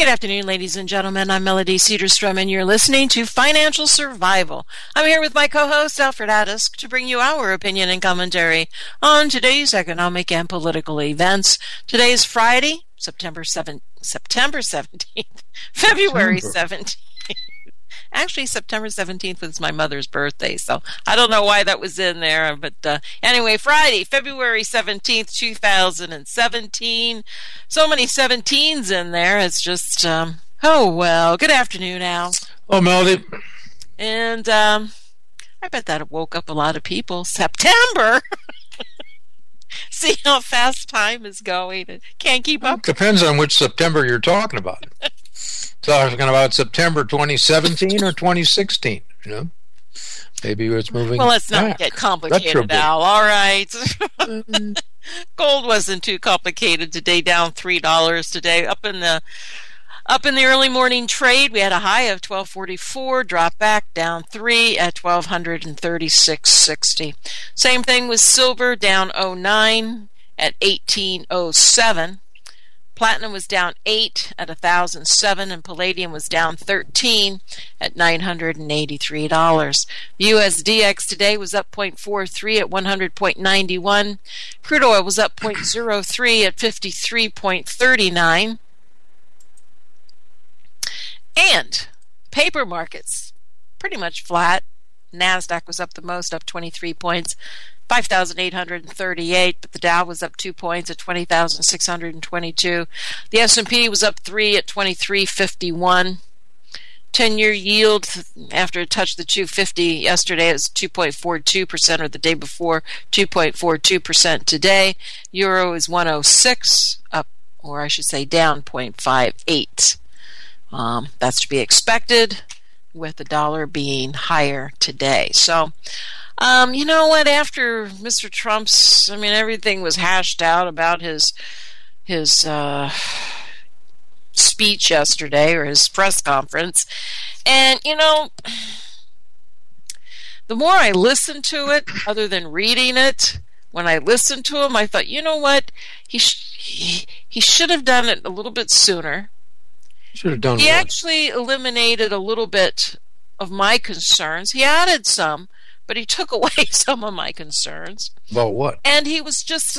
Good afternoon, ladies and gentlemen. I'm Melody Cedarstrom, and you're listening to Financial Survival. I'm here with my co-host, Alfred Addis, to bring you our opinion and commentary on today's economic and political events. Today is Friday, February 17th. Actually, September 17th was my mother's birthday, so I don't know why that was in there. But anyway, Friday, February 17th, 2017. So many 17s in there. It's just, oh, well. Good afternoon, Al. Oh, Melody. And I bet that woke up a lot of people. September! See how fast time is going. Can't keep up. Depends on which September you're talking about. Talking about September 2017 or 2016, you know? Maybe it's moving. Well, let's not get complicated, Al. All right. Gold wasn't too complicated today, down $3 today. Up in the early morning trade, we had a high of 1244, dropped back down 3 at 1236.60. Same thing with silver, down 09 at 1807. Platinum was down 8 at 1,007, and palladium was down 13 at $983. USDX today was up 0.43 at 100.91. Crude oil was up 0.03 at 53.39. And paper markets pretty much flat. NASDAQ was up the most, up 23 points. 5,838, but the Dow was up 2 points at 20,622. The S&P was up 3 at 2351. 10-year yield after it touched the 250 yesterday is 2.42%, or the day before 2.42% today. Euro is 106, up, or I should say down 0.58. That's to be expected with the dollar being higher today. So you know what? After Mr. Trump's, everything was hashed out about his speech yesterday, or his press conference. And, the more I listened to it, other than reading it, when I listened to him, I thought, you know what? He should have done it a little bit sooner. Should have done. He actually eliminated a little bit of my concerns. He added some, but he took away some of my concerns. About what? And he was just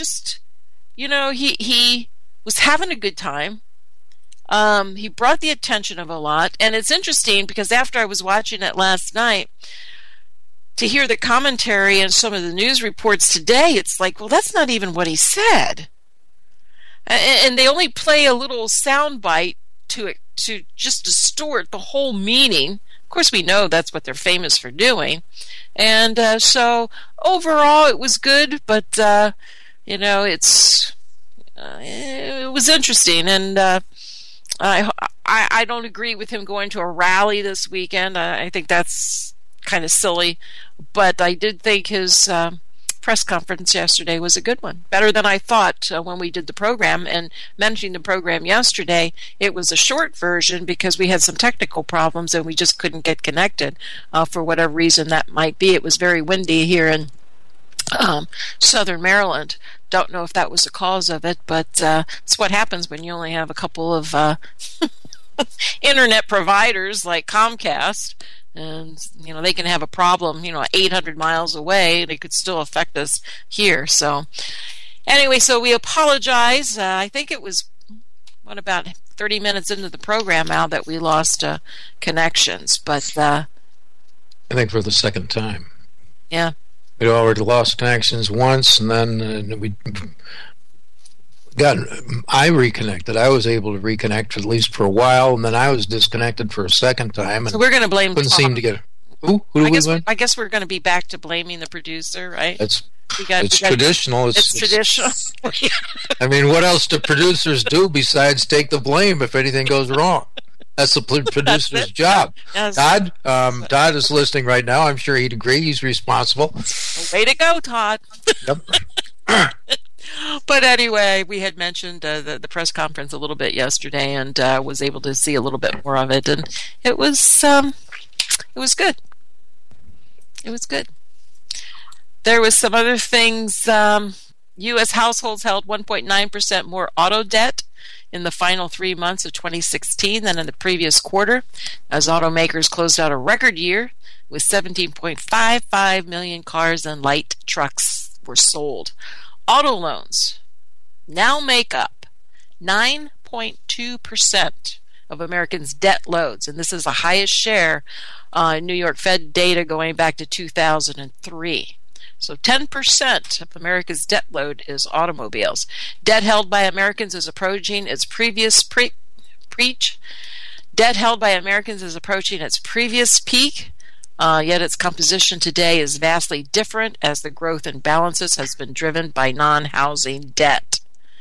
he was having a good time. He brought the attention of a lot. And it's interesting because after I was watching it last night, to hear the commentary and some of the news reports today, it's like, well, that's not even what he said. And they only play a little sound bite to just distort the whole meaning. Of course, we know that's what they're famous for doing. And so overall, it was good, but, it was interesting. And I don't agree with him going to a rally this weekend. I think that's kind of silly. But I did think his press conference yesterday was a good one. Better than I thought when we did the program. And mentioning the program yesterday, it was a short version because we had some technical problems and we just couldn't get connected for whatever reason that might be. It was very windy here in southern Maryland. Don't know if that was the cause of it, but it's what happens when you only have a couple of internet providers like Comcast. And, they can have a problem, 800 miles away. They could still affect us here. So, anyway, so we apologize. I think it was, about 30 minutes into the program now that we lost connections. But I think for the second time. Yeah. We'd already lost connections once, and then I reconnected. I was able to reconnect at least for a while, and then I was disconnected for a second time. And so we're going to blame. Couldn't seem to get. Who do we blame? I guess we're going to be back to blaming the producer, right? It's traditional. It's traditional. What else do producers do besides take the blame if anything goes wrong? That's the producer's job. Yes. Todd is listening right now. I'm sure he'd agree. He's responsible. Way to go, Todd. Yep. But anyway, we had mentioned the press conference a little bit yesterday, and was able to see a little bit more of it, and it was good. It was good. There was some other things. U.S. households held 1.9% more auto debt in the final 3 months of 2016 than in the previous quarter, as automakers closed out a record year with 17.55 million cars and light trucks were sold. Auto loans now make up 9.2% of Americans' debt loads, and this is the highest share in New York Fed data going back to 2003. So 10% of America's debt load is automobiles. Debt held by Americans is approaching its previous Debt held by Americans is approaching its previous peak, yet its composition today is vastly different as the growth in balances has been driven by non-housing debt.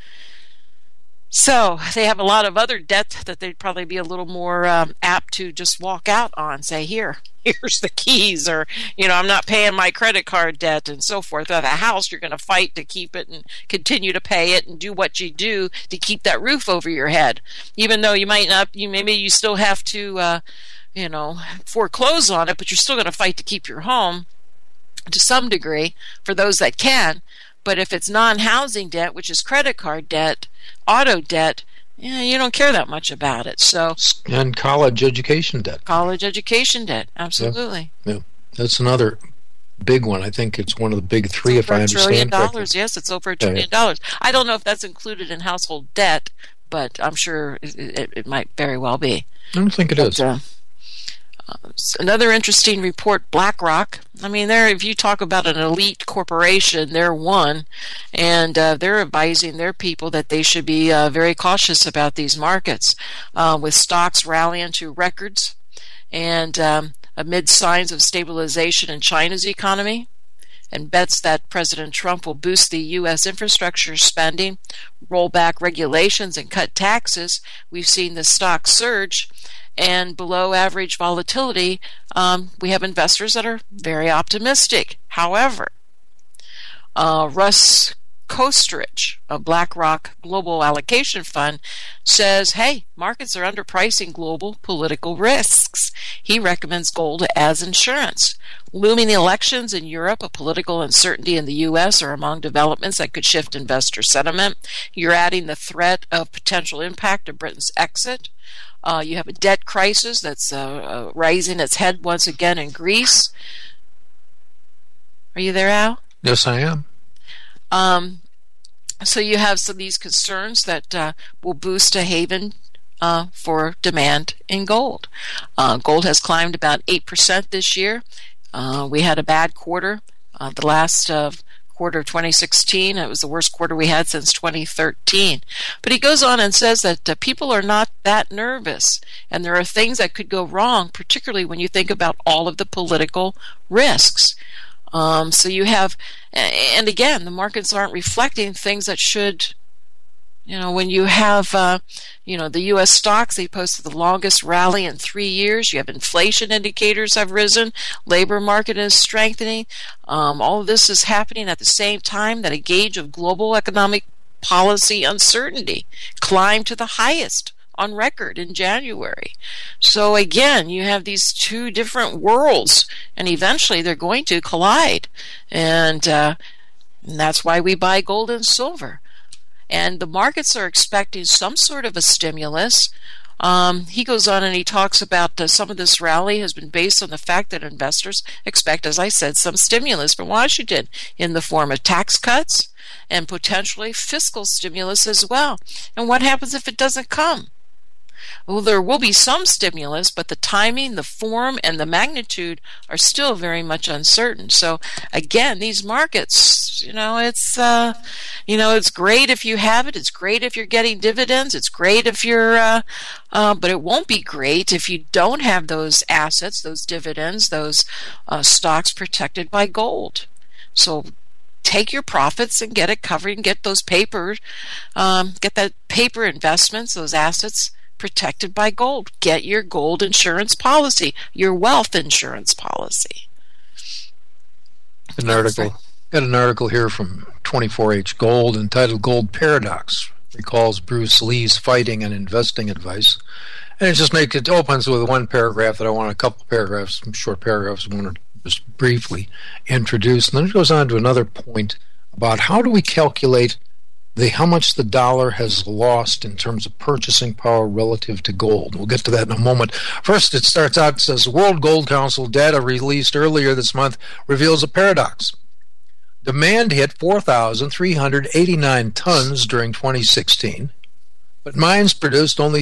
So they have a lot of other debt that they'd probably be a little more apt to just walk out on, say, here's the keys, or, I'm not paying my credit card debt and so forth. At a house, you're going to fight to keep it and continue to pay it and do what you do to keep that roof over your head. Even though you might not, maybe you still have to, foreclose on it, but you're still going to fight to keep your home to some degree for those that can. But if it's non-housing debt, which is credit card debt, auto debt, you don't care that much about it. So, and college education debt. College education debt, absolutely. Yeah. That's another big one. I think it's one of the big three, if I understand correctly. Yes, it's over $1 trillion. I don't know if that's included in household debt, but I'm sure it might very well be. I don't think it is. Another interesting report, BlackRock. If you talk about an elite corporation, they're one, and they're advising their people that they should be very cautious about these markets, with stocks rallying to records, and amid signs of stabilization in China's economy, and bets that President Trump will boost the U.S. infrastructure spending, roll back regulations, and cut taxes. We've seen the stock surge. And below average volatility, we have investors that are very optimistic. However, Russ Kosterich of BlackRock Global Allocation Fund says, hey, markets are underpricing global political risks. He recommends gold as insurance. Looming elections in Europe, a political uncertainty in the U.S. are among developments that could shift investor sentiment. You're adding the threat of potential impact of Britain's exit. You have a debt crisis that's raising its head once again in Greece. Are you there, Al? Yes, I am. So you have some of these concerns that will boost a haven for demand in gold. Gold has climbed about 8% this year. We had a bad quarter. The last quarter of 2016. It was the worst quarter we had since 2013. But he goes on and says that people are not that nervous, and there are things that could go wrong, particularly when you think about all of the political risks. So you have, and again, the markets aren't reflecting things that should, when you have, the U.S. stocks, they posted the longest rally in 3 years. You have inflation indicators have risen. Labor market is strengthening. All of this is happening at the same time that a gauge of global economic policy uncertainty climbed to the highest on record in January. So again, you have these two different worlds, and eventually they're going to collide. And that's why we buy gold and silver. And the markets are expecting some sort of a stimulus. He goes on and he talks about some of this rally has been based on the fact that investors expect, as I said, some stimulus from Washington in the form of tax cuts and potentially fiscal stimulus as well. And what happens if it doesn't come? Well, there will be some stimulus, but the timing, the form, and the magnitude are still very much uncertain. So again, these markets, it's great if you have it. It's great if you're getting dividends. It's great if you're, but it won't be great if you don't have those assets, those dividends, those stocks protected by gold. So take your profits and get it covered and get those get that paper investments, those assets protected by gold. Get your gold insurance policy, your wealth insurance policy. Got an article here from 24H Gold entitled Gold Paradox. Recalls Bruce Lee's fighting and investing advice. And it opens with one paragraph that I want a couple paragraphs, some short paragraphs I want to just briefly introduce. And then it goes on to another point about how do we calculate how much the dollar has lost in terms of purchasing power relative to gold. We'll get to that in a moment. First, it starts out, it says, World Gold Council data released earlier this month reveals a paradox. Demand hit 4,389 tons during 2016, but mines produced only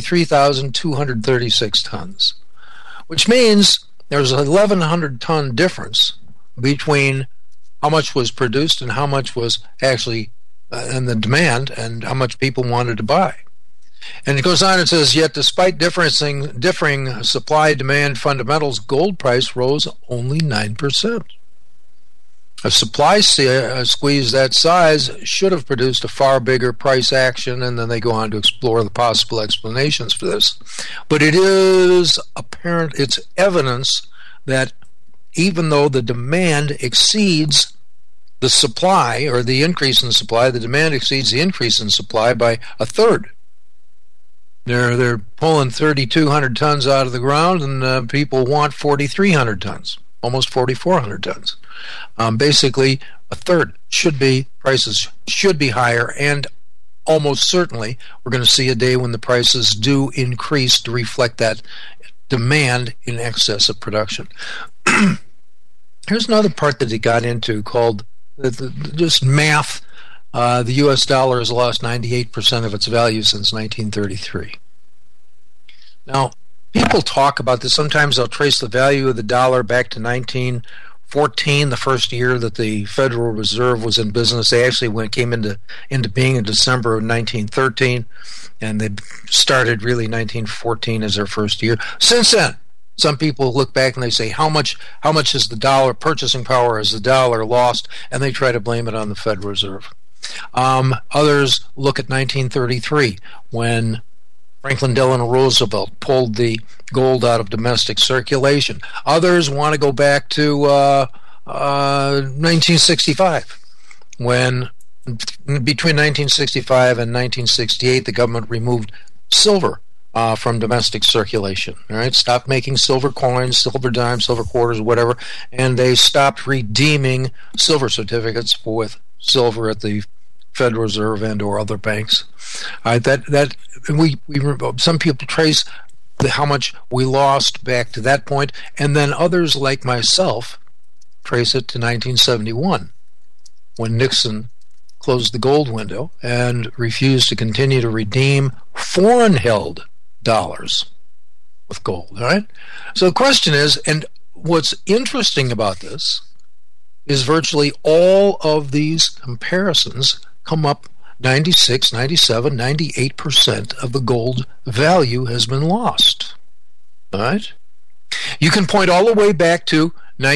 3,236 tons, which means there's a 1,100 ton difference between how much was produced and how much was actually in the demand and how much people wanted to buy. And it goes on and says, yet despite differing supply-demand fundamentals, gold price rose only 9%. A supply squeeze that size should have produced a far bigger price action, and then they go on to explore the possible explanations for this. But it is apparent, it's evidence that even though the demand exceeds the supply, or the increase in supply, the demand exceeds the increase in supply by a third. They're pulling 3,200 tons out of the ground, and people want 4,300 tons, almost 4,400 tons. Basically, a third. Prices should be higher, and almost certainly we're going to see a day when the prices do increase to reflect that demand in excess of production. Here's another part that he got into called just math. The U.S. dollar has lost 98% of its value since 1933. Now, people talk about this. Sometimes they'll trace the value of the dollar back to 1914, the first year that the Federal Reserve was in business. They actually came into being in December of 1913, and they started really 1914 as their first year. Since then, some people look back and they say, how much is the dollar purchasing power has the dollar lost, and they try to blame it on the Federal Reserve. Others look at 1933 when Franklin Delano Roosevelt pulled the gold out of domestic circulation. Others want to go back to 1965 when between 1965 and 1968 the government removed silver from domestic circulation. All right, stopped making silver coins, silver dimes, silver quarters, whatever, and they stopped redeeming silver certificates with silver at the Federal Reserve and or other banks. All right, some people trace how much we lost back to that point, and then others like myself trace it to 1971 when Nixon closed the gold window and refused to continue to redeem foreign-held dollars with gold. All right. So the question is, and what's interesting about this is virtually all of these comparisons come up 96, 97, 98% of the gold value has been lost. All right. You can point all the way back to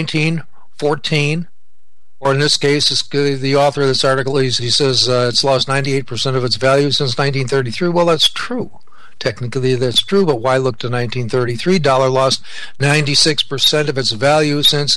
1914, or in this case, the author of this article, he says it's lost 98% of its value since 1933. Well, that's true. Technically, that's true, but why look to 1933? Dollar lost 96% of its value since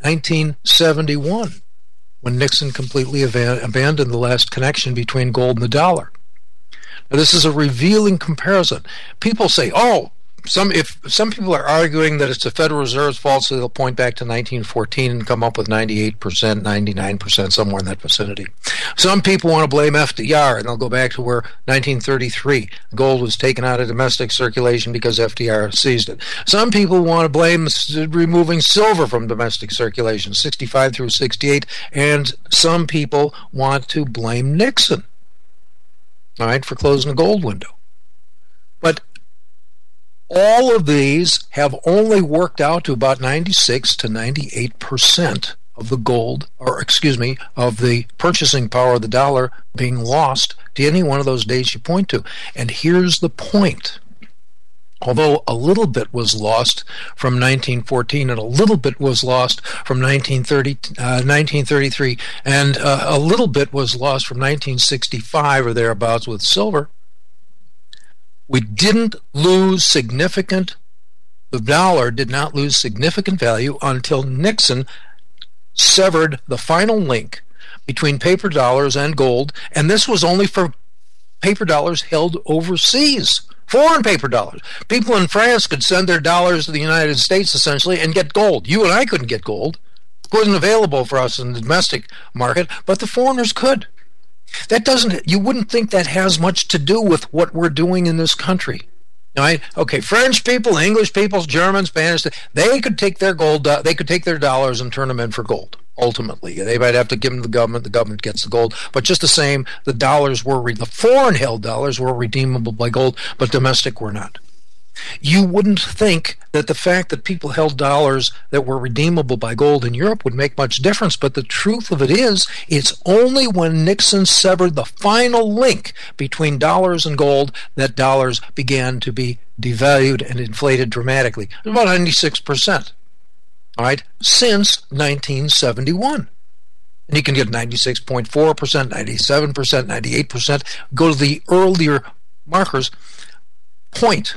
1971, when Nixon completely abandoned the last connection between gold and the dollar. Now, this is a revealing comparison. People say, if some people are arguing that it's the Federal Reserve's fault, so they'll point back to 1914 and come up with 98%, 99%, somewhere in that vicinity. Some people want to blame FDR, and they'll go back to where 1933 gold was taken out of domestic circulation because FDR seized it. Some people want to blame removing silver from domestic circulation, 65 through 68, and some people want to blame Nixon, all right, for closing the gold window. But all of these have only worked out to about 96 to 98% of the gold, of the purchasing power of the dollar being lost to any one of those days you point to. And here's the point. Although a little bit was lost from 1914 and a little bit was lost from 1933 and a little bit was lost from 1965 or thereabouts with silver, we didn't lose the dollar did not lose significant value until Nixon severed the final link between paper dollars and gold, and this was only for paper dollars held overseas, foreign paper dollars. People in France could send their dollars to the United States, essentially, and get gold. You and I couldn't get gold. It wasn't available for us in the domestic market, but the foreigners could. You wouldn't think that has much to do with what we're doing in this country. Right? Okay, French people, English people, Germans, Spanish, they could take their gold, they could take their dollars and turn them in for gold. Ultimately, they might have to give them to the government gets the gold. But just the same, the foreign held dollars were redeemable by gold, but domestic were not. You wouldn't think that the fact that people held dollars that were redeemable by gold in Europe would make much difference, but the truth of it is, it's only when Nixon severed the final link between dollars and gold that dollars began to be devalued and inflated dramatically. About 96%. All right, since 1971. And you can get 96.4%, 97%, 98%. Go to the earlier markers. Point.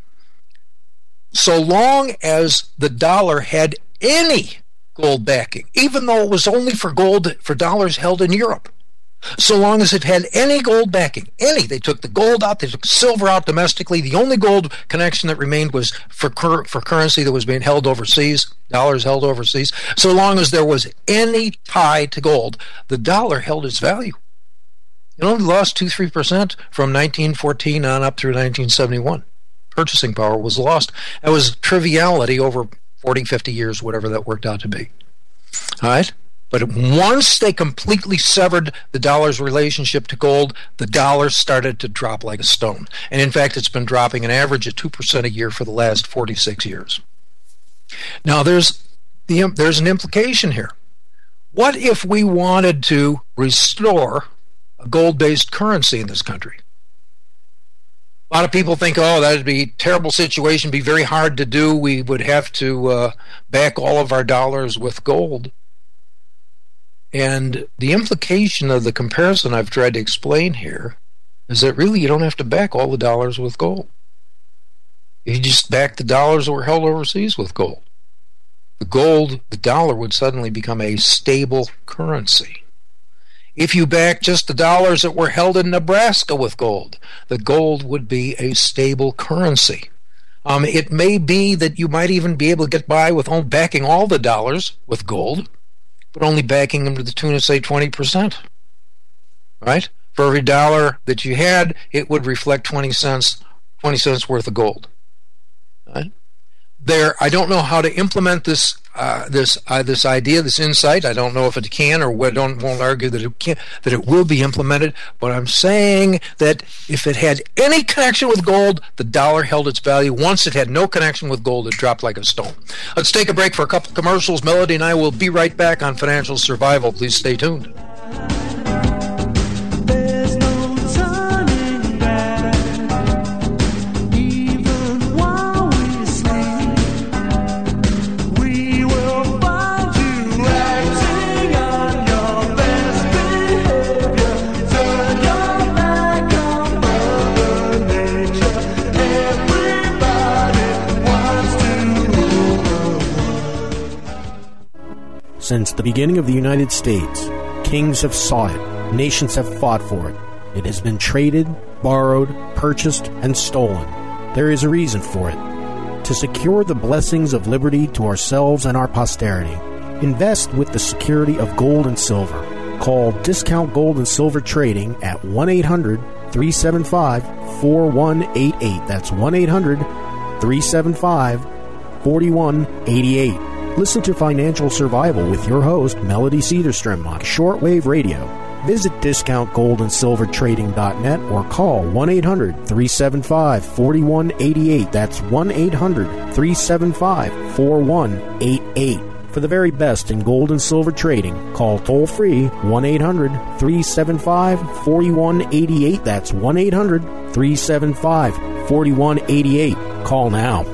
So long as the dollar had any gold backing, even though it was only for dollars held in Europe, so long as it had any gold backing, they took the gold out, they took silver out domestically. The only gold connection that remained was for currency that was being held overseas, dollars held overseas. So long as there was any tie to gold, the dollar held its value. It only lost 2-3% from 1914 on up through 1971. Purchasing power was lost. That was triviality over 40, 50 years, whatever that worked out to be. All right? But once they completely severed the dollar's relationship to gold, the dollar started to drop like a stone. And in fact, it's been dropping an average of 2% a year for the last 46 years. Now, there's an implication here. What if we wanted to restore a gold-based currency in this country? A lot of people think, that would be a terrible situation, be very hard to do. We would have to back all of our dollars with gold. And the implication of the comparison I've tried to explain here is that really you don't have to back all the dollars with gold. You just back the dollars that were held overseas with gold. The dollar would suddenly become a stable currency. If you back just the dollars that were held in Nebraska with gold, the gold would be a stable currency. It may be that you might even be able to get by with backing all the dollars with gold, but only backing them to the tune of, say, 20%. Right? For every dollar that you had, it would reflect 20 cents worth of gold. Right? I don't know how to implement this idea, this insight. I don't know if it can, or won't argue that it can, that it will be implemented. But I'm saying that if it had any connection with gold, the dollar held its value. Once it had no connection with gold, it dropped like a stone. Let's take a break for a couple of commercials. Melody and I will be right back on Financial Survival. Please stay tuned. Since the beginning of the United States, kings have sought it, nations have fought for it. It has been traded, borrowed, purchased, and stolen. There is a reason for it. To secure the blessings of liberty to ourselves and our posterity, invest with the security of gold and silver. Call Discount Gold and Silver Trading at 1-800-375-4188. That's 1-800-375-4188. Listen to Financial Survival with your host, Melody Cedarstrom, on shortwave radio. Visit discountgoldandsilvertrading.net or call 1-800-375-4188. That's 1-800-375-4188. For the very best in gold and silver trading, call toll-free 1-800-375-4188. That's 1-800-375-4188. Call now.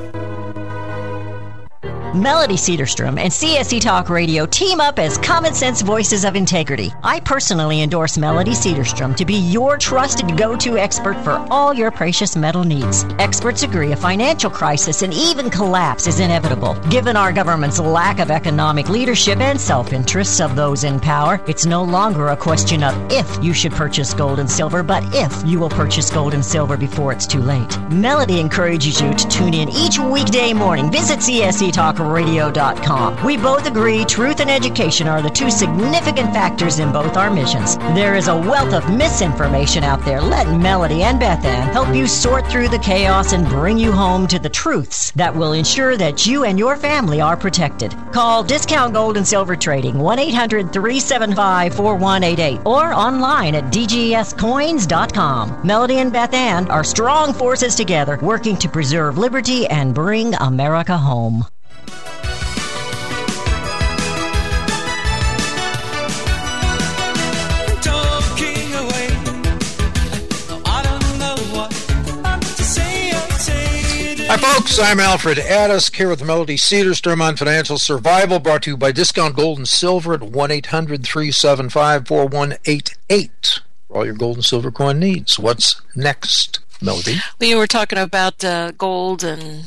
Melody Cedarstrom and CSC Talk Radio team up as common sense voices of integrity. I personally endorse Melody Cedarstrom to be your trusted go-to expert for all your precious metal needs. Experts agree a financial crisis and even collapse is inevitable. Given our government's lack of economic leadership and self-interests of those in power, it's no longer a question of if you should purchase gold and silver, but if you will purchase gold and silver before it's too late. Melody encourages you to tune in each weekday morning. Visit CSC Talk CSCTalkRadio.com. We both agree truth and education are the two significant factors in both our missions. There is a wealth of misinformation out there. Let Melody and Beth Ann help you sort through the chaos and bring you home to the truths that will ensure that you and your family are protected. Call Discount Gold and Silver Trading 1-800-375-4188 or online at dgscoins.com. Melody and Beth Ann are strong forces together working to preserve liberty and bring America home. Hi, folks. I'm Alfred Addis, here with Melody Cedarstrom on Financial Survival, brought to you by Discount Gold and Silver at 1-800-375-4188 for all your gold and silver coin needs. What's next, Melody? We were talking about gold and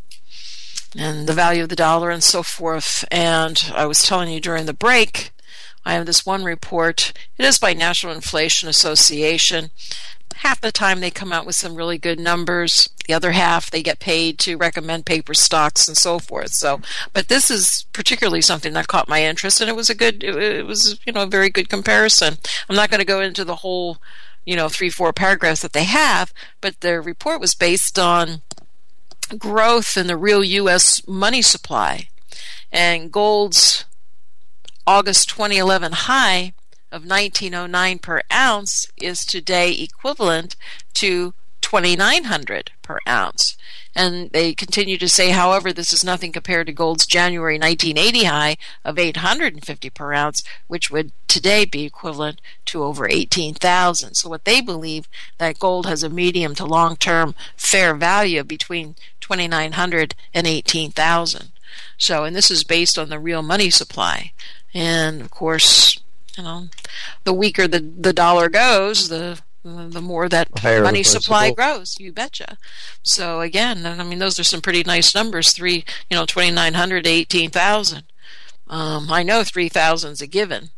the value of the dollar and so forth, and I was telling you during the break, I have this one report. It is by National Inflation Association. Half the time they come out with some really good numbers. The other half they get paid to recommend paper stocks and so forth. So, but this is particularly something that caught my interest, and it was a very good comparison. I'm not going to go into the whole, 3-4 paragraphs that they have, but their report was based on growth in the real U.S. money supply, and gold's August 2011 high of $19.09 per ounce is today equivalent to $2,900 per ounce. And they continue to say, however, this is nothing compared to gold's January 1980 high of $850 per ounce, which would today be equivalent to over $18,000. So what they believe, that gold has a medium to long-term fair value of between $2,900 and $18,000. So, and this is based on the real money supply. And of course, the weaker the dollar goes, the more that money supply grows. You betcha. So again, those are some pretty nice numbers. 2,900 to 18,000. I know 3,000 is a given,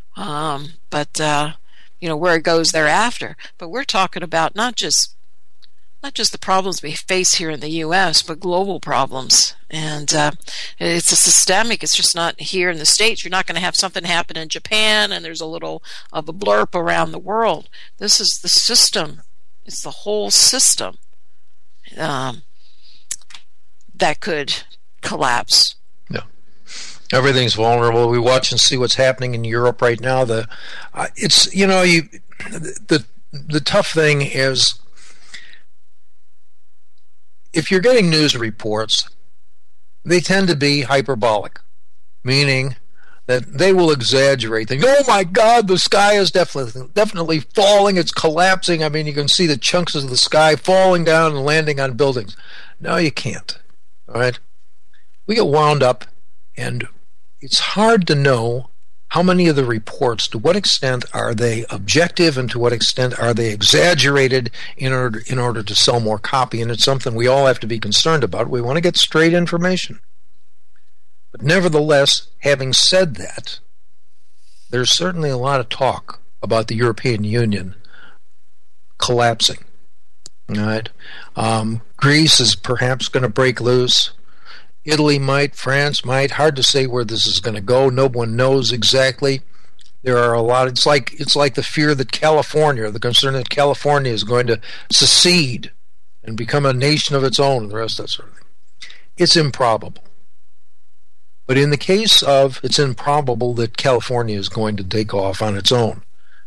but where it goes thereafter. But we're talking about not just the problems we face here in the U.S., but global problems. And it's a systemic. It's just not here in the States. You're not going to have something happen in Japan, and there's a little of a blurb around the world. This is the system. It's the whole system that could collapse. Yeah. Everything's vulnerable. We watch and see what's happening in Europe right now. The tough thing is, if you're getting news reports, they tend to be hyperbolic, meaning that they will exaggerate things. Oh my God, the sky is definitely falling, it's collapsing. You can see the chunks of the sky falling down and landing on buildings. No, you can't. All right? We get wound up, and it's hard to know how many of the reports, to what extent are they objective and to what extent are they exaggerated in order to sell more copy? And it's something we all have to be concerned about. We want to get straight information. But nevertheless, having said that, there's certainly a lot of talk about the European Union collapsing. All right? Greece is perhaps going to break loose. Italy might, France might. Hard to say where this is going to go. No one knows exactly. There are a lot. It's like the fear that the concern that California is going to secede and become a nation of its own, and the rest of that sort of thing. It's improbable. But in the case of, it's improbable that California is going to take off on its own.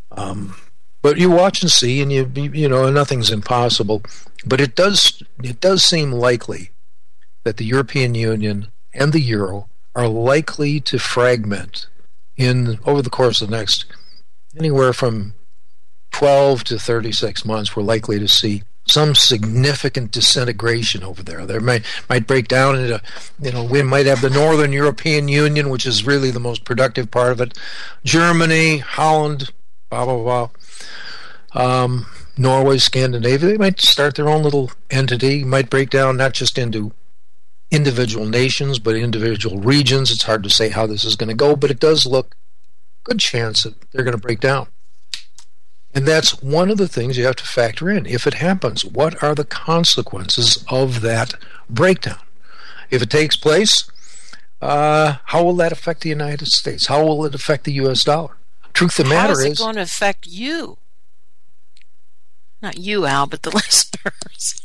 But you watch and see, and nothing's impossible. But it does seem likely that the European Union and the Euro are likely to fragment over the course of the next anywhere from 12 to 36 months. We're likely to see some significant disintegration over there. There might break down into, we might have the Northern European Union, which is really the most productive part of it. Germany, Holland, blah, blah, blah. Norway, Scandinavia, they might start their own little entity. Might break down not just into individual nations, but individual regions. It's hard to say how this is going to go, but it does look good chance that they're going to break down. And that's one of the things you have to factor in. If it happens, what are the consequences of that breakdown? If it takes place, how will that affect the United States? How will it affect the U.S. dollar? Truth of the matter is... How is it going to affect you? Not you, Al, but the listeners.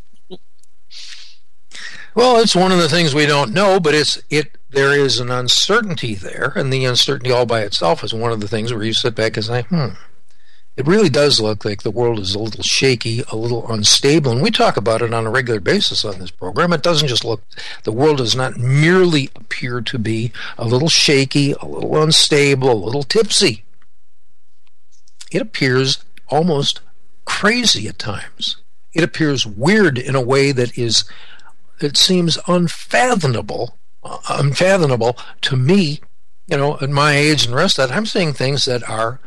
Well, it's one of the things we don't know, but there is an uncertainty there, and the uncertainty all by itself is one of the things where you sit back and say, it really does look like the world is a little shaky, a little unstable, and we talk about it on a regular basis on this program. It doesn't just look, the world does not merely appear to be a little shaky, a little unstable, a little tipsy. It appears almost crazy at times. It appears weird in a way that is, it seems unfathomable to me, at my age and the rest of that. I'm seeing things that are,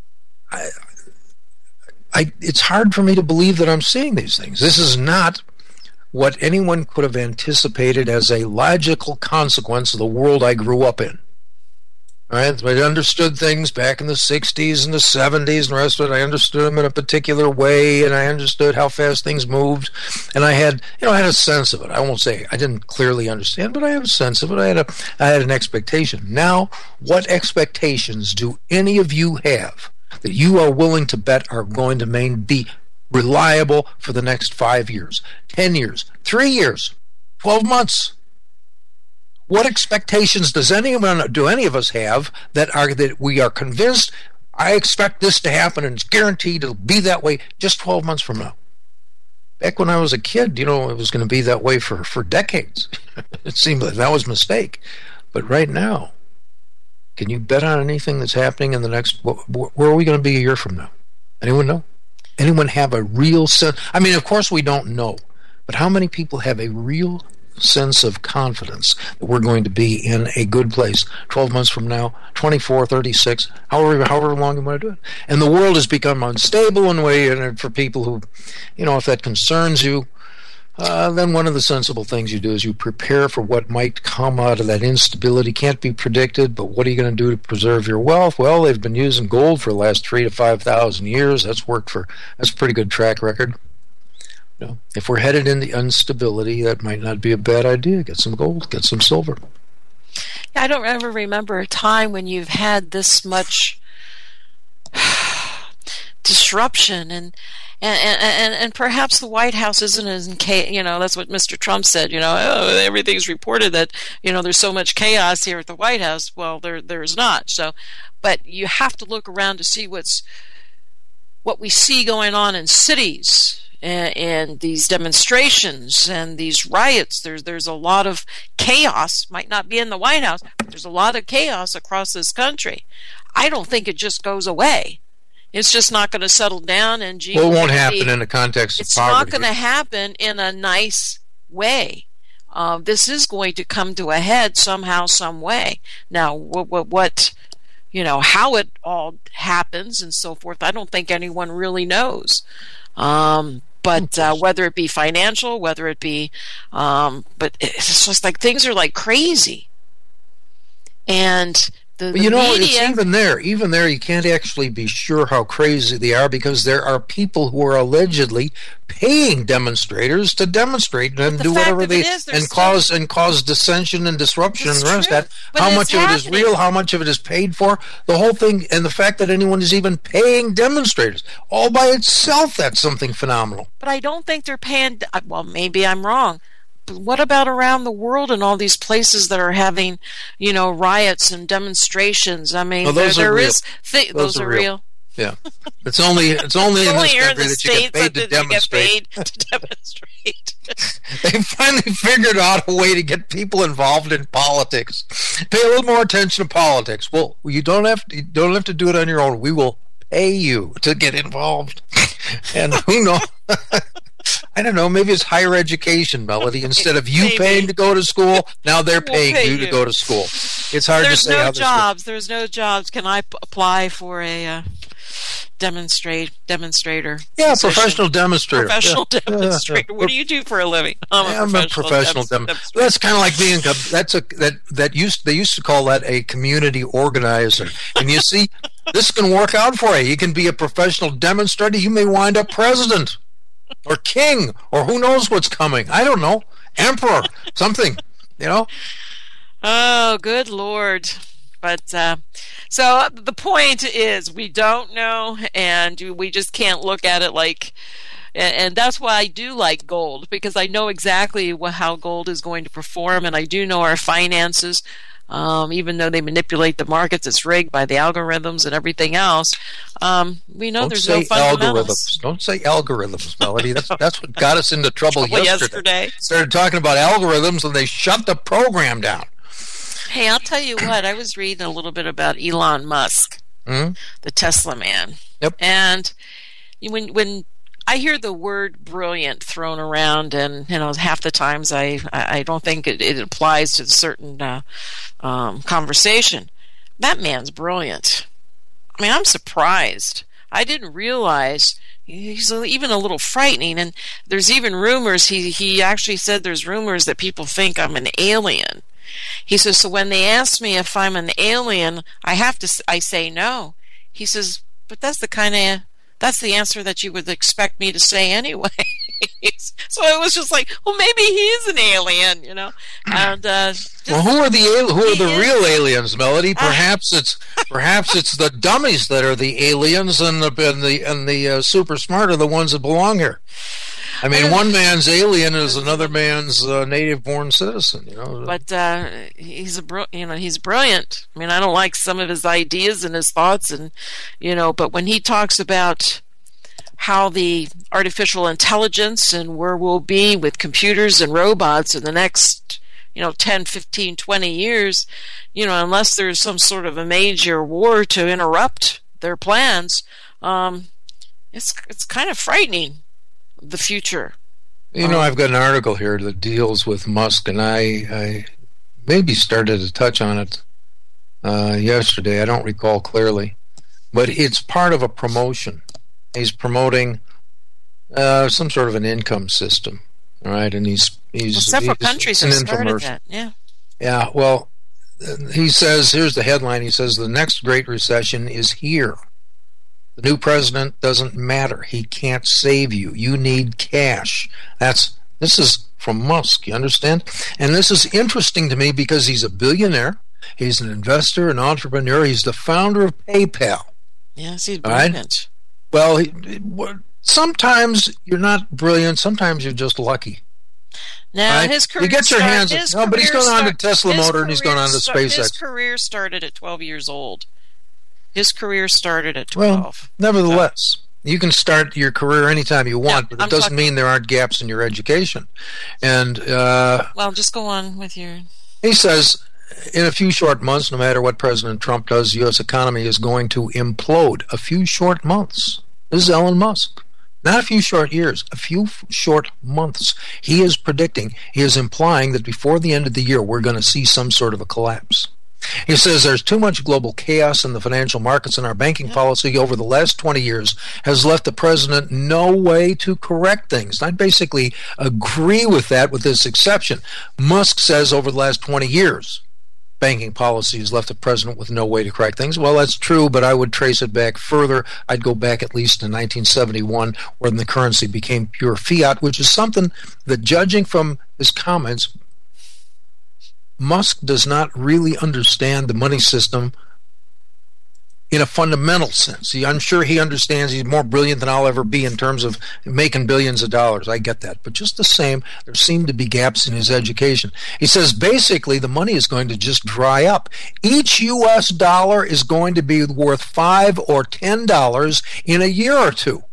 it's hard for me to believe that I'm seeing these things. This is not what anyone could have anticipated as a logical consequence of the world I grew up in. All right? I understood things back in the 60s and the 70s and the rest of it. I understood them in a particular way, and I understood how fast things moved. And I had, I had a sense of it. I won't say I didn't clearly understand, but I have a sense of it. I had an expectation. Now, what expectations do any of you have that you are willing to bet are going to be reliable for the next 5 years, 10 years, 3 years, 12 months? What expectations do any of us have that we are convinced, I expect this to happen and it's guaranteed it'll be that way just 12 months from now? Back when I was a kid, it was going to be that way for decades. It seemed like that was a mistake. But right now, can you bet on anything that's happening in the next... Where are we going to be a year from now? Anyone know? Anyone have a real sense? I mean, of course we don't know. But how many people have a real sense of confidence that we're going to be in a good place 12 months from now, 24, 36, however long you want to do it? And the world has become unstable in a way, and for people who, if that concerns you, then one of the sensible things you do is you prepare for what might come out of that instability. Can't be predicted, but what are you going to do to preserve your wealth? Well, they've been using gold for the last 3,000 to 5,000 years. That's a pretty good track record. If we're headed into instability, that might not be a bad idea. Get some gold, get some silver. Yeah, I don't ever remember a time when you've had this much disruption and perhaps the White House isn't as that's what Mr. Trump said. Everything's reported that there's so much chaos here at the White House. Well, there's not. So, but you have to look around to see what we see going on in cities. And these demonstrations and these riots, there's a lot of chaos. Might not be in the White House, but there's a lot of chaos across this country. I don't think it just goes away. It's just not going to settle down. And it won't happen in the context of poverty. It's not going to happen in a nice way. This is going to come to a head somehow, some way. Now, what how it all happens and so forth, I don't think anyone really knows. But whether it be financial, whether it be, but it's just like things are like crazy. And the media, it's even there. Even there, you can't actually be sure how crazy they are because there are people who are allegedly paying demonstrators to demonstrate and do whatever cause dissension and disruption and the rest of that. How much of it is real? How much of it is paid for? The whole thing, and the fact that anyone is even paying demonstrators, all by itself, that's something phenomenal. But I don't think they're paying. Well, maybe I'm wrong. But what about around the world and all these places that are having, riots and demonstrations? I mean, those are real. Yeah, it's only in this country that you get paid to demonstrate. They finally figured out a way to get people involved in politics. Pay a little more attention to politics. Well, you don't have to do it on your own. We will pay you to get involved. And who knows? I don't know, maybe it's higher education, Melody. Instead of you paying to go to school, now they're paying you to go to school. It's hard to say how this works. There's no jobs. Can I apply for a demonstrator? Yeah, professional demonstrator. Demonstrator. What do you do for a living? I'm a professional demonstrator. That's kind of like being they used to call that a community organizer. And you see, this can work out for you. You can be a professional demonstrator. You may wind up president. Or king, or who knows what's coming. I don't know. Emperor, something, Oh, good Lord. But so the point is we don't know, and we just can't look at it like, and that's why I do like gold, because I know exactly how gold is going to perform, and I do know our finances. Even though they manipulate the markets, it's rigged by the algorithms and everything else. We know there's no fundamentals. Don't say algorithms, Melody. That's what got us into trouble yesterday. Started talking about algorithms, and they shut the program down. Hey, I'll tell you what. I was reading a little bit about Elon Musk, the Tesla man. Yep. And when I hear the word brilliant thrown around, and half the times I don't think it applies to a certain conversation. That man's brilliant. I mean, I'm surprised. I didn't realize he's even a little frightening. And there's even rumors. He actually said there's rumors that people think I'm an alien. He says, so when they ask me if I'm an alien, I say no. He says, but that's the answer that you would expect me to say anyway. So it was just like, well, maybe he's an alien, And well, who are the real aliens, Melody? Perhaps it's the dummies that are the aliens, and the super smart are the ones that belong here. I mean, one man's alien is another man's native-born citizen, But he's brilliant. I mean, I don't like some of his ideas and his thoughts, and but when he talks about how the artificial intelligence and where we'll be with computers and robots in the next 10, 15, 20 years, unless there's some sort of a major war to interrupt their plans, it's kind of frightening. The future. I've got an article here that deals with Musk, and I maybe started to touch on it yesterday. I don't recall clearly, but it's part of a promotion. He's promoting some sort of an income system, right? And several countries have started that. Yeah. Yeah. Well, he says, here's the headline. He says the next great recession is here. The new president doesn't matter. He can't save you. You need cash. This is from Musk, you understand? And this is interesting to me because he's a billionaire. He's an investor, an entrepreneur. He's the founder of PayPal. Yes, he's brilliant. Right? Well, sometimes you're not brilliant. Sometimes you're just lucky. Now, right? His career you get your hands but he's going on to Tesla Motor, and he's going on to SpaceX. His career started at 12 years old. His career started at 12. Well, nevertheless, you can start your career anytime you want, but it doesn't mean there aren't gaps in your education. And well, just go on with your... He says, in a few short months, no matter what President Trump does, the U.S. economy is going to implode. A few short months. This is Elon Musk. Not a few short years, a few short months. He is predicting, he is implying that before the end of the year, we're going to see some sort of a collapse. He says there's too much global chaos in the financial markets, and our banking policy over the last 20 years has left the president no way to correct things. I basically agree with that, with this exception. Musk says over the last 20 years, banking policy has left the president with no way to correct things. Well, that's true, but I would trace it back further. I'd go back at least to 1971, when the currency became pure fiat, which is something that, judging from his comments, Musk does not really understand the money system in a fundamental sense. I'm sure he understands. He's more brilliant than I'll ever be in terms of making billions of dollars. I get that. But just the same, there seem to be gaps in his education. He says basically the money is going to just dry up. Each U.S. dollar is going to be worth $5 or $10 in a year or two.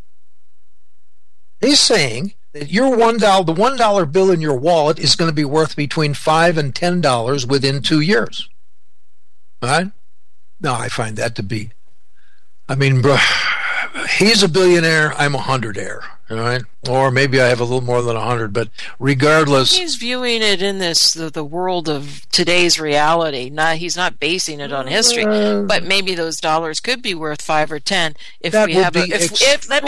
He's saying that your the $1 bill in your wallet is going to be worth between $5 and $10 within 2 years. All right? No, I find that to be, bro, he's a billionaire, I'm a hundredaire, all right? Or maybe I have a little more than 100, but regardless. He's viewing it in the world of today's reality. He's not basing it on history, but maybe those dollars could be worth 5 or 10 if we have let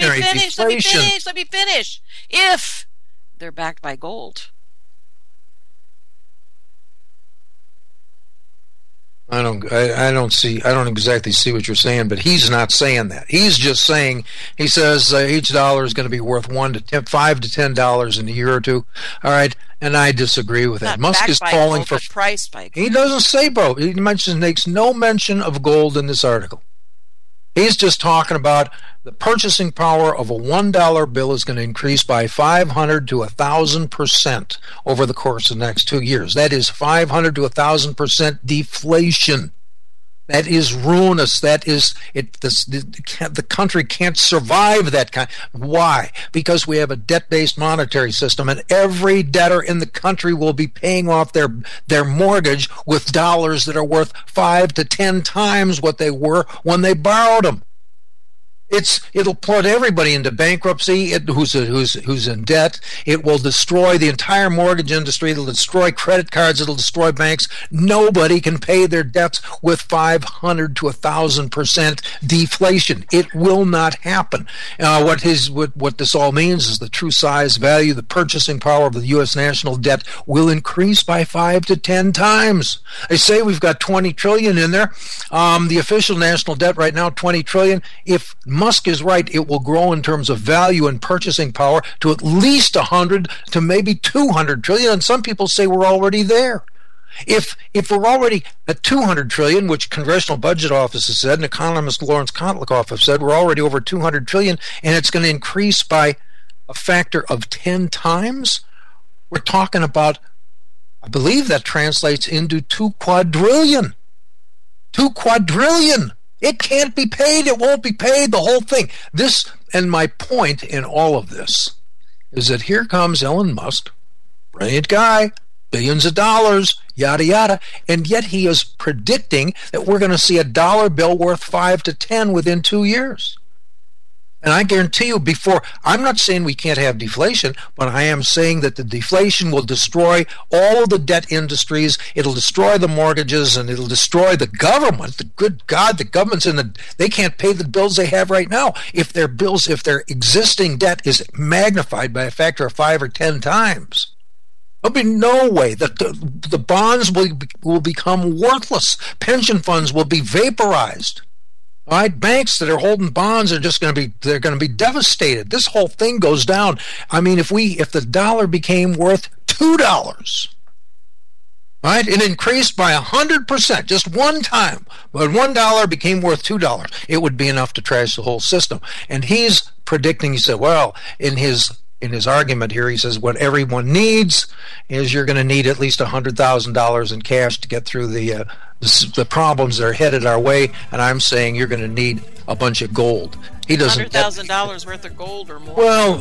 me finish. If they're backed by gold. I don't exactly see what you're saying, but he's not saying that. He's just saying, he says each dollar is going to be worth $5 to $10 in a year or two. All right, And I disagree with that. Musk is calling for price spike. He doesn't say, bro. He makes no mention of gold in this article. He's just talking about the purchasing power of a $1 bill is going to increase by 500 to 1,000% over the course of the next 2 years. That is 500 to 1,000% deflation. That is ruinous. That is the country can't survive that kind. Why? Because we have a debt-based monetary system, and every debtor in the country will be paying off their mortgage with dollars that are worth 5 to 10 times what they were when they borrowed them. It'll put everybody into bankruptcy who's in debt. It will destroy the entire mortgage industry. It'll destroy credit cards. It'll destroy banks. Nobody can pay their debts with 500 to 1,000% deflation. It will not happen. What this all means is the true size, value, the purchasing power of the U.S. national debt will increase by 5 to 10 times. They say we've got $20 trillion in there. The official national debt right now, $20 trillion. If Musk is right, it will grow in terms of value and purchasing power to at least 100 to maybe 200 trillion, and some people say we're already there. If we're already at 200 trillion, which Congressional Budget Office has said, and economist Lawrence Kotlikoff have said, we're already over 200 trillion, and it's going to increase by a factor of 10 times, we're talking about, I believe that translates into 2 quadrillion. 2 quadrillion! It can't be paid. It won't be paid. The whole thing. This, and my point in all of this, is that here comes Elon Musk, brilliant guy, billions of dollars, yada, yada, and yet he is predicting that we're going to see a dollar bill worth 5 to 10 within 2 years. And I guarantee you I'm not saying we can't have deflation, but I am saying that the deflation will destroy all of the debt industries, it'll destroy the mortgages, and it'll destroy the government. The good God, the government's they can't pay the bills they have right now. If their existing debt is magnified by a factor of 5 or 10 times, there'll be no way that the bonds will become worthless. Pension funds will be vaporized. All right, banks that are holding bonds are they're going to be devastated. This whole thing goes down. I mean, if the dollar became worth $2, right, it increased by 100% just one time. But $1 became worth $2. It would be enough to trash the whole system. And he's predicting. He said, well, in his argument here, he says what everyone needs is you're going to need at least $100,000 in cash to get through the problems that are headed our way, and I'm saying you're going to need a bunch of gold. He doesn't. $100,000 worth of gold or more. Well,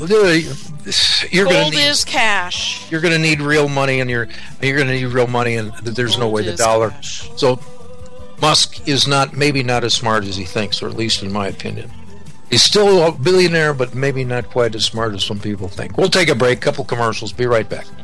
gold is cash. You're going to need real money, and you're going to need real money, and there's no way the dollar. Cash. So Musk is maybe not as smart as he thinks, or at least in my opinion. He's still a billionaire, but maybe not quite as smart as some people think. We'll take a break, couple commercials, be right back.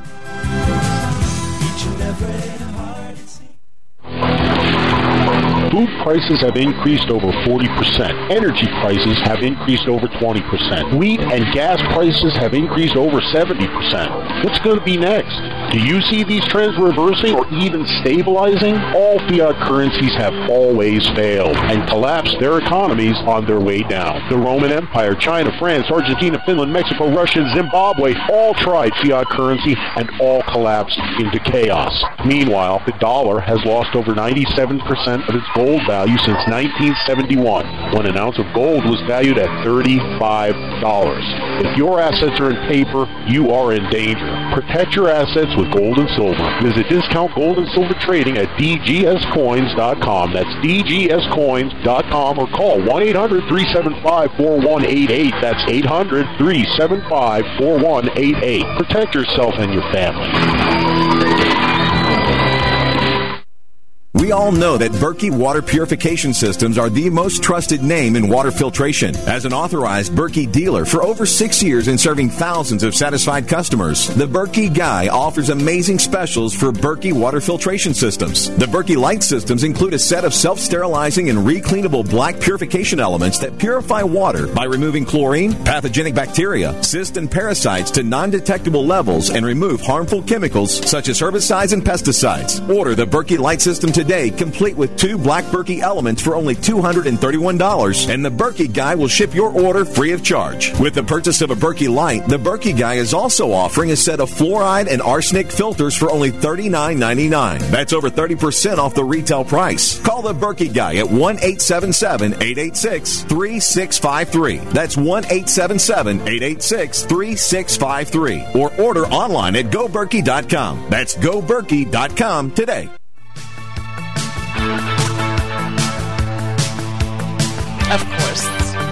Food prices have increased over 40%. Energy prices have increased over 20%. Wheat and gas prices have increased over 70%. What's going to be next? Do you see these trends reversing or even stabilizing? All fiat currencies have always failed and collapsed their economies on their way down. The Roman Empire, China, France, Argentina, Finland, Mexico, Russia, Zimbabwe all tried fiat currency and all collapsed into chaos. Meanwhile, the dollar has lost over 97% of its gold value since 1971, when an ounce of gold was valued at $35. If your assets are in paper, you are in danger. Protect your assets with gold and silver. Visit Discount Gold and Silver Trading at dgscoins.com. That's dgscoins.com, or call 1-800-375-4188. That's 800-375-4188. Protect yourself and your family. We all know that Berkey Water Purification Systems are the most trusted name in water filtration. As an authorized Berkey dealer for over 6 years and serving thousands of satisfied customers, the Berkey Guy offers amazing specials for Berkey Water Filtration Systems. The Berkey Light Systems include a set of self-sterilizing and recleanable black purification elements that purify water by removing chlorine, pathogenic bacteria, cysts, and parasites to non-detectable levels and remove harmful chemicals such as herbicides and pesticides. Order the Berkey Light System today today, complete with 2 Black Berkey Elements for only $231, and the Berkey Guy will ship your order free of charge. With the purchase of a Berkey Light, the Berkey Guy is also offering a set of fluoride and arsenic filters for only $39.99. That's over 30% off the retail price. Call the Berkey Guy at 1-877-886-3653. That's 1-877-886-3653. Or order online at GoBerkey.com. That's GoBerkey.com today. Of course.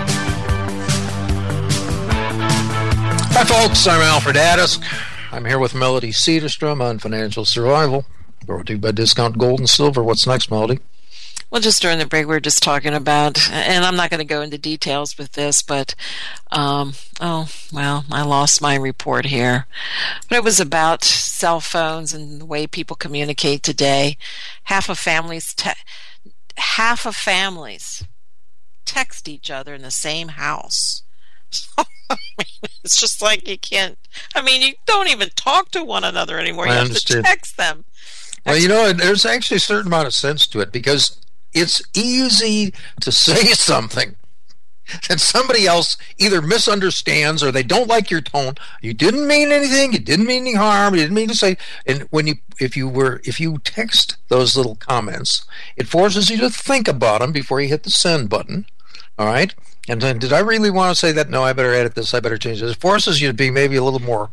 Hi, folks. I'm Alfred Addis. I'm here with Melody Cedarstrom on Financial Survival, brought to you by Discount Gold and Silver. What's next, Melody? Well, just during the break, we were just talking about, and I'm not going to go into details with this, but, I lost my report here. But it was about cell phones and the way people communicate today. Half of families text each other in the same house. It's just like you don't even talk to one another anymore. You have to text them. Well, there's actually a certain amount of sense to it, because it's easy to say something that somebody else either misunderstands or they don't like your tone. You didn't mean anything. You didn't mean any harm. You didn't mean to say. And if you text those little comments, it forces you to think about them before you hit the send button. All right. And then, did I really want to say that? No, I better edit this. I better change this. It forces you to be maybe a little more,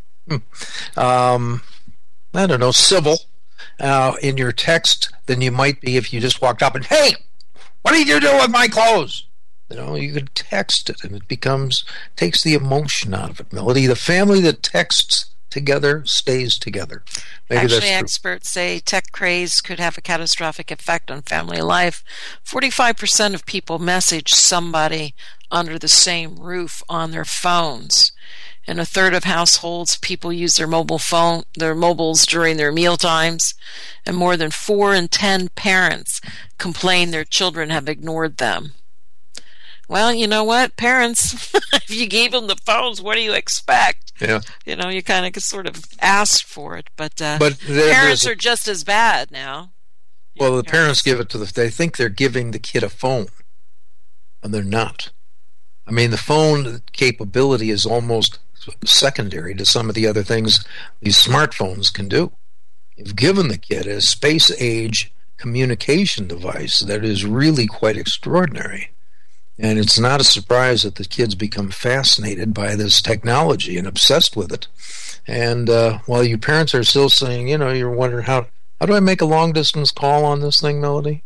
civil in your text than you might be if you just walked up and, hey, what are you doing with my clothes? You could text it, and it takes the emotion out of it, Melody. The family that texts together stays together. Actually, experts say tech craze could have a catastrophic effect on family life. 45% of people message somebody under the same roof on their phones. In a third of households, people use their mobiles during their meal times, and more than 4 in 10 parents complain their children have ignored them. Well, you know what, parents, if you gave them the phones, what do you expect? Yeah. You kind of sort of ask for it, but parents are just as bad now. Well, the parents give it they think they're giving the kid a phone, and they're not. I mean, the phone capability is almost secondary to some of the other things these smartphones can do. You've given the kid a space-age communication device that is really quite extraordinary. And it's not a surprise that the kids become fascinated by this technology and obsessed with it. And while you parents are still saying, you're wondering, how do I make a long-distance call on this thing, Melody?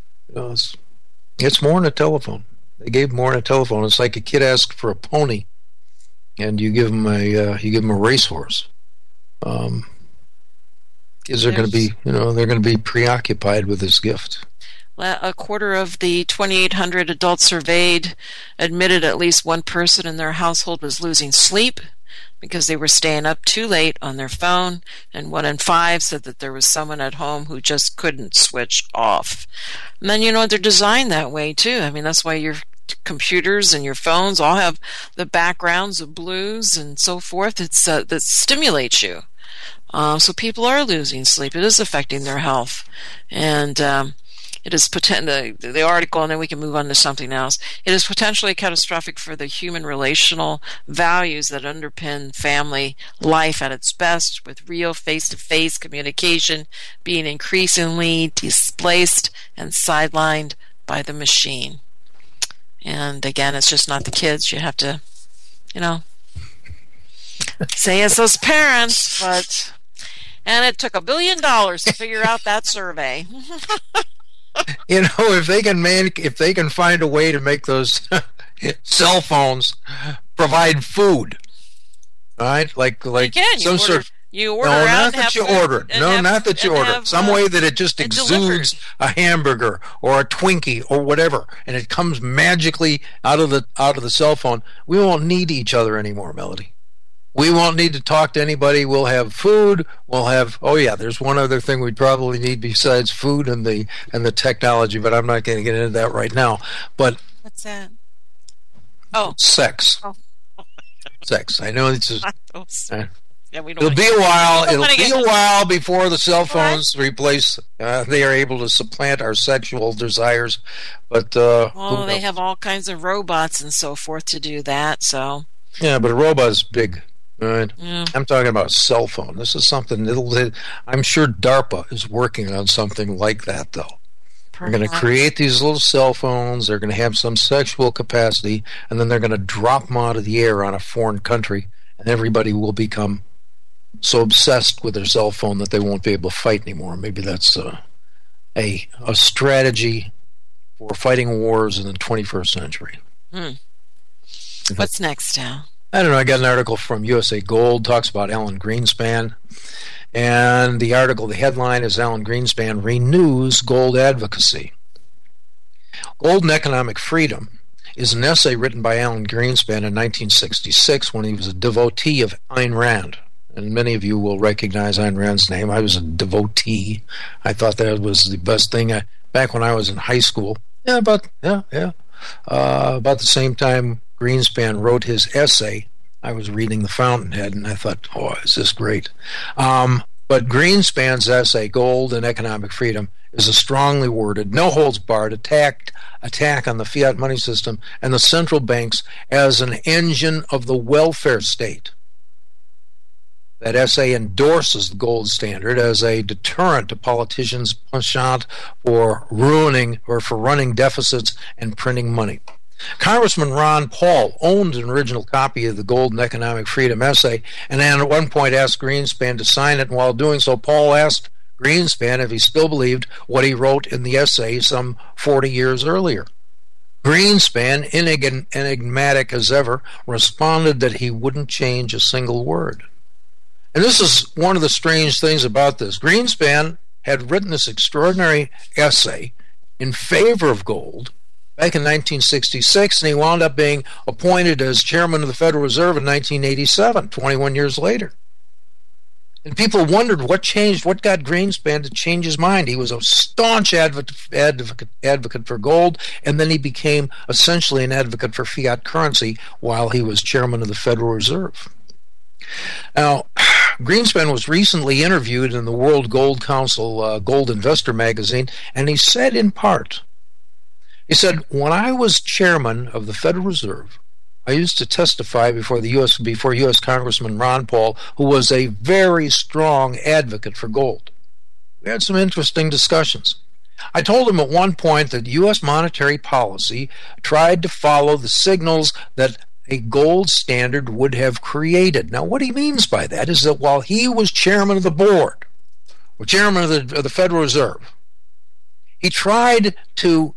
It's more than a telephone. They gave more than a telephone. It's like a kid asked for a pony, and you give them a racehorse. Kids are going to be, they're going to be preoccupied with this gift. A quarter of the 2,800 adults surveyed admitted at least one person in their household was losing sleep because they were staying up too late on their phone, and 1 in 5 said that there was someone at home who just couldn't switch off. And then, they're designed that way too. I mean, that's why your computers and your phones all have the backgrounds of blues and so forth. It's that stimulates you. So people are losing sleep. It is affecting their health. And it is the article, and then we can move on to something else. It is potentially catastrophic for the human relational values that underpin family life at its best, with real face-to-face communication being increasingly displaced and sidelined by the machine. And again, it's just not the kids. You have to, say it's those parents, and it took $1 billion to figure out that survey. If they can find a way to make those cell phones provide food, all right? Like you order no, out not that you order it. No, not that you order it. Some way that it just exudes a hamburger or a Twinkie or whatever, and it comes magically out of the cell phone. We won't need each other anymore, Melody. We won't need to talk to anybody. We'll have food. We'll have. Oh yeah, there's one other thing we'd probably need besides food and the technology, but I'm not going to get into that right now. But what's that? Oh, sex. Oh. Sex. I know it's just. Yeah, we don't. It'll be a while. It'll be a while before the cell phones replace. They are able to supplant our sexual desires, but they have all kinds of robots and so forth to do that. So yeah, but a robot is big. Right. Yeah. I'm talking about a cell phone. This is something I'm sure DARPA is working on something like that, though. They're going to create these little cell phones. They're going to have some sexual capacity, and then they're going to drop them out of the air on a foreign country, and everybody will become so obsessed with their cell phone that they won't be able to fight anymore. Maybe that's a strategy for fighting wars in the 21st century. What's next, Al? I don't know. I got an article from USA Gold, talks about Alan Greenspan. And the article, the headline is Alan Greenspan renews gold advocacy. Gold and Economic Freedom is an essay written by Alan Greenspan in 1966 when he was a devotee of Ayn Rand. And many of you will recognize Ayn Rand's name. I was a devotee. I thought that was the best thing. Back when I was in high school, about the same time Greenspan wrote his essay, I was reading The Fountainhead, and I thought, oh, is this great? But Greenspan's essay, Gold and Economic Freedom, is a strongly worded, no-holds-barred attack on the fiat money system and the central banks as an engine of the welfare state. That essay endorses the gold standard as a deterrent to politicians' penchant for ruining or for running deficits and printing money. Congressman Ron Paul owned an original copy of the Gold and Economic Freedom essay, and then at one point asked Greenspan to sign it, and while doing so, Paul asked Greenspan if he still believed what he wrote in the essay some 40 years earlier. Greenspan, enigmatic as ever, responded that he wouldn't change a single word. And this is one of the strange things about this. Greenspan had written this extraordinary essay in favor of gold back in 1966, and he wound up being appointed as chairman of the Federal Reserve in 1987, 21 years later. And people wondered what changed, what got Greenspan to change his mind. He was a staunch advocate for gold, and then he became essentially an advocate for fiat currency while he was chairman of the Federal Reserve. Now, Greenspan was recently interviewed in the World Gold Council Gold Investor magazine, and he said in part, he said, when I was chairman of the Federal Reserve, I used to testify before U.S. Congressman Ron Paul, who was a very strong advocate for gold. We had some interesting discussions. I told him at one point that U.S. monetary policy tried to follow the signals that a gold standard would have created. Now, what he means by that is that while he was chairman of the board, or chairman of the Federal Reserve, he tried to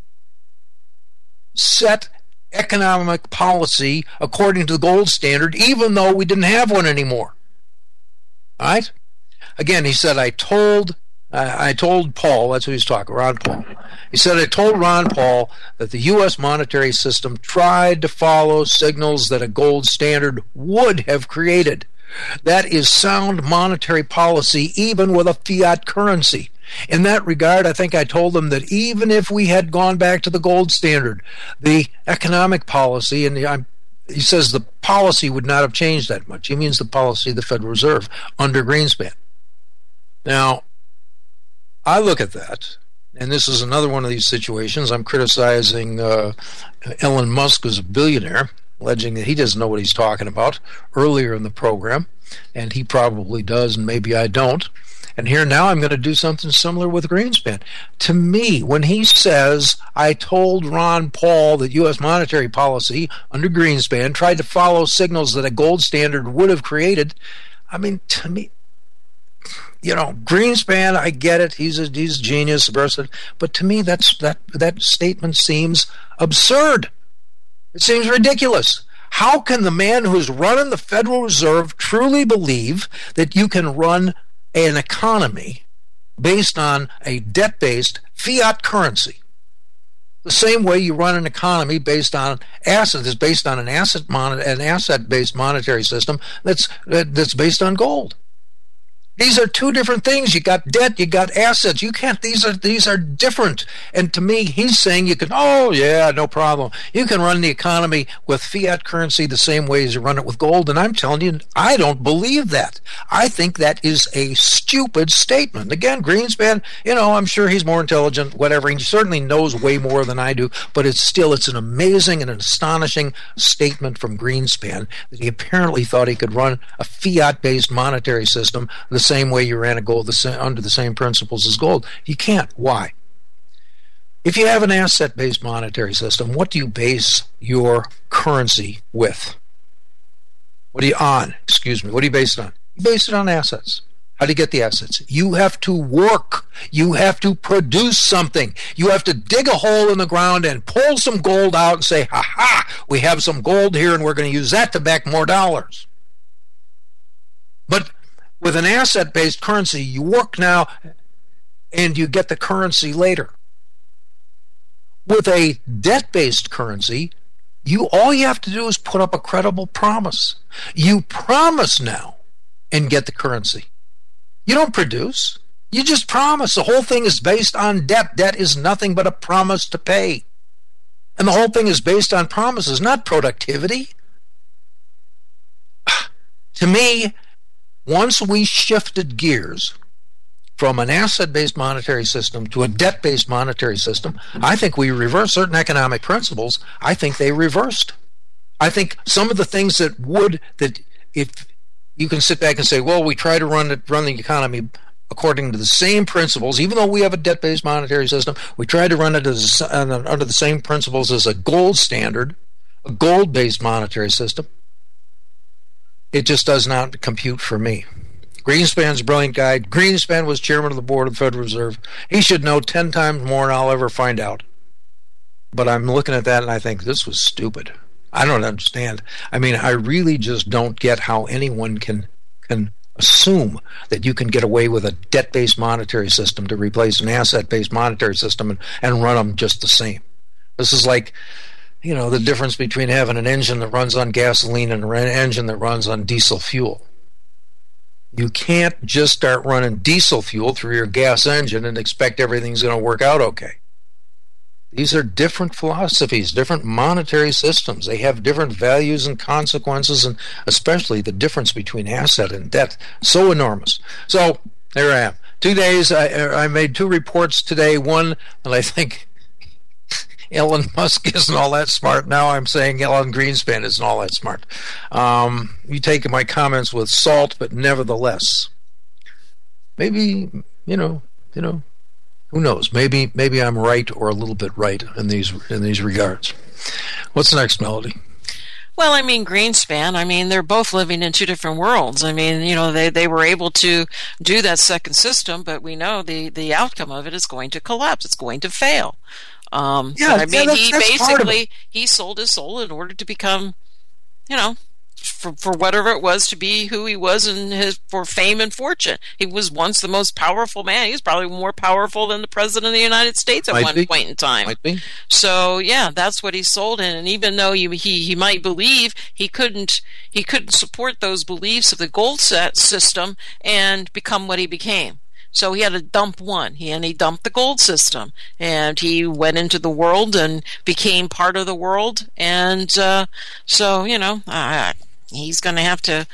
set economic policy according to the gold standard, even though we didn't have one anymore. All right? Again, he said, I told Paul, that's who he's talking, Ron Paul. He said, I told Ron Paul that the U.S. monetary system tried to follow signals that a gold standard would have created. That is sound monetary policy, even with a fiat currency. In that regard, I think I told them that even if we had gone back to the gold standard, the economic policy, and he says the policy would not have changed that much. He means the policy of the Federal Reserve under Greenspan. Now, I look at that, and this is another one of these situations. I'm criticizing Elon Musk as a billionaire, alleging that he doesn't know what he's talking about earlier in the program, and he probably does, and maybe I don't. And here now I'm going to do something similar with Greenspan. To me, when he says, I told Ron Paul that U.S. monetary policy under Greenspan tried to follow signals that a gold standard would have created, I mean, to me, you know, Greenspan, I get it. He's a genius person. But to me, that statement seems absurd. It seems ridiculous. How can the man who's running the Federal Reserve truly believe that you can run an economy based on a debt-based fiat currency? The same way you run an economy based on assets, is based on an asset-based monetary system that's based on gold. These are two different things. You got debt, you got assets. You can't, these are different. And to me, he's saying you can, oh yeah, no problem. You can run the economy with fiat currency the same way as you run it with gold. And I'm telling you, I don't believe that. I think that is a stupid statement. Again, Greenspan, I'm sure he's more intelligent, whatever. He certainly knows way more than I do, but it's an amazing and an astonishing statement from Greenspan that he apparently thought he could run a fiat-based monetary system the same way you ran a gold under the same principles as gold. You can't. Why? If you have an asset-based monetary system, what do you base your currency with? What are you based it on? You base it on assets. How do you get the assets? You have to work. You have to produce something. You have to dig a hole in the ground and pull some gold out and say, ha, we have some gold here and we're going to use that to back more dollars. But with an asset-based currency, you work now and you get the currency later. With a debt-based currency, all you have to do is put up a credible promise. You promise now and get the currency. You don't produce. You just promise. The whole thing is based on debt. Debt is nothing but a promise to pay. And the whole thing is based on promises, not productivity. To me, once we shifted gears from an asset-based monetary system to a debt-based monetary system, I think we reversed certain economic principles. I think they reversed. I think some of the things that if you can sit back and say, well, we try to run the economy according to the same principles, even though we have a debt-based monetary system, we try to run it under the same principles as a gold standard, a gold-based monetary system. It just does not compute for me. Greenspan's a brilliant guy. Greenspan was chairman of the board of the Federal Reserve. He should know 10 times more than I'll ever find out. But I'm looking at that and I think this was stupid. I don't understand. I mean, I really just don't get how anyone can assume that you can get away with a debt-based monetary system to replace an asset-based monetary system and run them just the same. This is like, the difference between having an engine that runs on gasoline and an engine that runs on diesel fuel. You can't just start running diesel fuel through your gas engine and expect everything's going to work out okay. These are different philosophies, different monetary systems. They have different values and consequences, and especially the difference between asset and debt. So enormous. So there I am. 2 days, I made 2 reports today. One that I think Elon Musk isn't all that smart. Now I'm saying Elon Greenspan isn't all that smart. You take my comments with salt, but nevertheless, maybe, who knows? Maybe I'm right or a little bit right in these regards. What's next, Melody? Well, Greenspan, they're both living in two different worlds. They were able to do that second system, but we know the outcome of it is going to collapse. It's going to fail. He sold his soul in order to become, for whatever it was to be who he was for fame and fortune. He was once the most powerful man. He was probably more powerful than the president of the United States at one point in time. Might be. So yeah, that's what he sold in. And even though he might believe, he couldn't support those beliefs of the gold system and become what he became. So he had to dump one. He dumped the gold system, and he went into the world and became part of the world. And he's going to have to,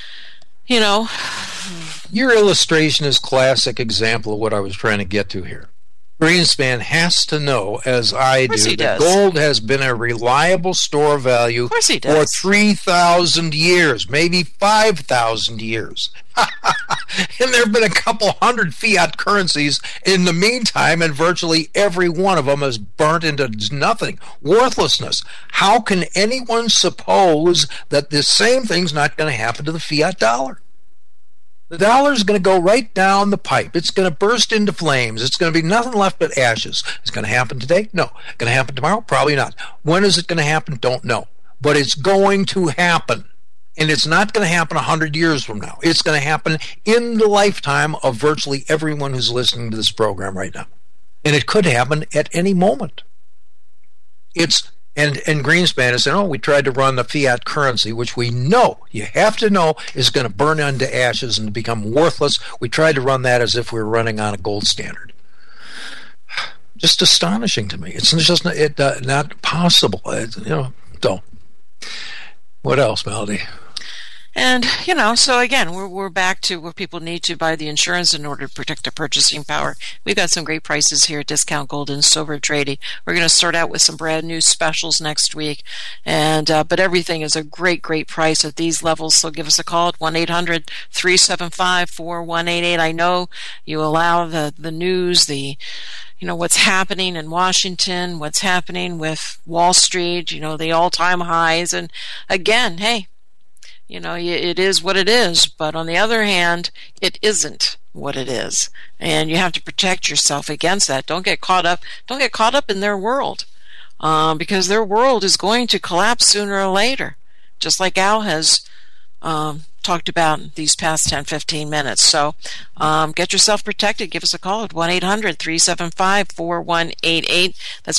Your illustration is classic example of what I was trying to get to here. Greenspan has to know, as I do, that gold has been a reliable store of value for 3,000 years, maybe 5,000 years. And there have been a couple hundred fiat currencies in the meantime, and virtually every one of them is burnt into nothing, worthlessness. How can anyone suppose that the same thing's not going to happen to the fiat dollar? The dollar is going to go right down the pipe. It's going to burst into flames. It's going to be nothing left but ashes. It's going to happen today? No. Going to happen tomorrow? Probably not. When is it going to happen? Don't know. But it's going to happen. And it's not going to happen 100 years from now. It's going to happen in the lifetime of virtually everyone who's listening to this program right now. And it could happen at any moment. It's And Greenspan is saying, we tried to run the fiat currency, which we know, you have to know, is going to burn into ashes and become worthless. We tried to run that as if we were running on a gold standard. Just astonishing to me. It's just not possible. So what else, Melody? And, so again, we're back to where people need to buy the insurance in order to protect their purchasing power. We've got some great prices here at Discount Gold and Silver Trading. We're going to start out with some brand new specials next week. And, but everything is a great, great price at these levels. So give us a call at 1-800-375-4188. I know you allow the news, what's happening in Washington, what's happening with Wall Street, the all-time highs. And again, hey, it is what it is, but on the other hand, it isn't what it is. And you have to protect yourself against that. Don't get caught up in their world, because their world is going to collapse sooner or later, just like Al has talked about in these past 10-15 minutes. So get yourself protected. Give us a call at 1-800-375-4188. That's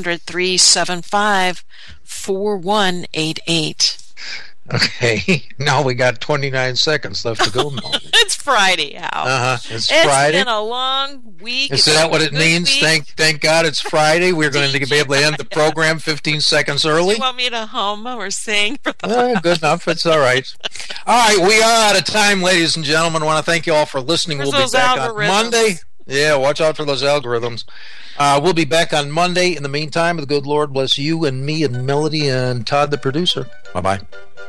1-800-375-4188. Okay, now we got 29 seconds left to go. It's Friday, Al. It's Friday. It's been a long week. Is that what it means? Thank God it's Friday. We're going to be able to end the program 15 seconds early. Do you want me to hum or sing? Good enough. It's all right. All right, we are out of time, ladies and gentlemen. I want to thank you all for listening. We'll be back on Monday. Yeah, watch out for those algorithms. We'll be back on Monday. In the meantime, the good Lord bless you and me and Melody and Todd, the producer. Bye-bye.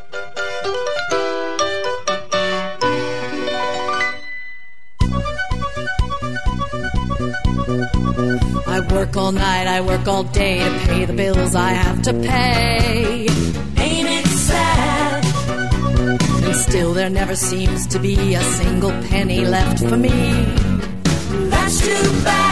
I work all night, I work all day to pay the bills I have to pay. Ain't it sad? And still there never seems to be a single penny left for me. That's too bad.